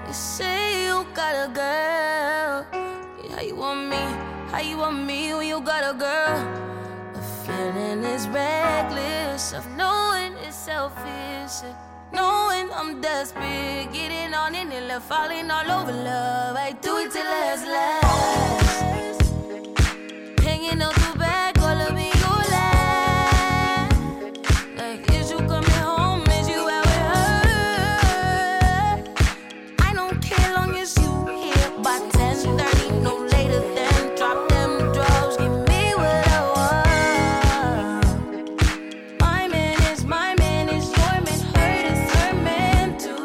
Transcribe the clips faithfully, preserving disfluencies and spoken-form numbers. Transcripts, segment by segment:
You say you got a girl. How you want me? How you want me when you got a girl? The feeling is reckless of knowing it's selfish, knowing I'm desperate, getting on in and left, falling all over love. I do it till last, last. Hanging out the back, all of me, you laugh. Like, is you coming home? Is you out with her? I don't care long as you here by ten thirty, no later than drop them drugs, give me what I want. My man is my man, is your man, hurt is her man too.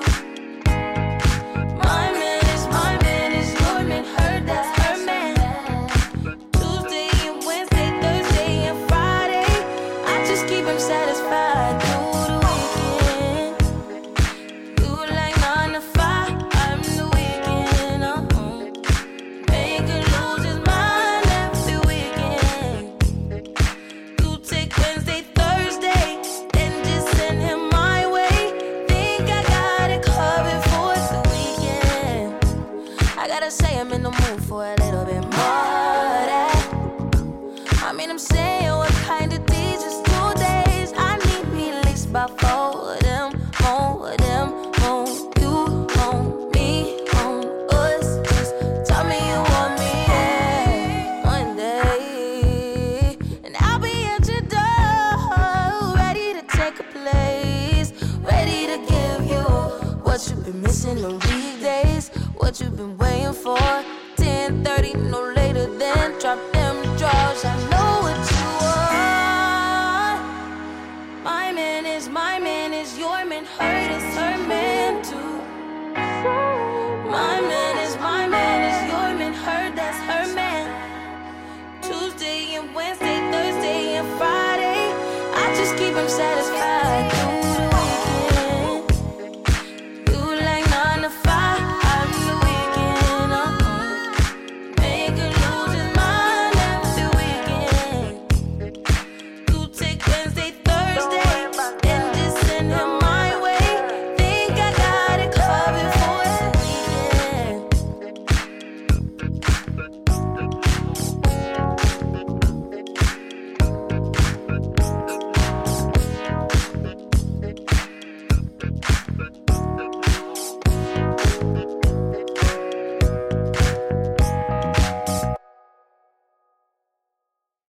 My man is my man, is your man, hurt that's her man. Tuesday and Wednesday, Thursday and Friday, I just keep him satisfied through the weekend. You like nine to five, I'm the weekend. Uh-huh. Make her lose his mind every weekend. You take Wednesday, Thursday, then just send him my way. Think I got it covered for the weekend. I gotta say I'm in the mood for a little bit more of that. I mean, I'm saying what kind of days is two days. I need me at least about four of them, more of them, more you, more me, more us. Just tell me you want me, yeah, one day, and I'll be at your door, ready to take a place, ready to give you what you've been missing on weekdays, what you've been waiting for. ten thirty, no later than drop them drawers. I know what you want. My man is my man, is your man, hurt is her man too.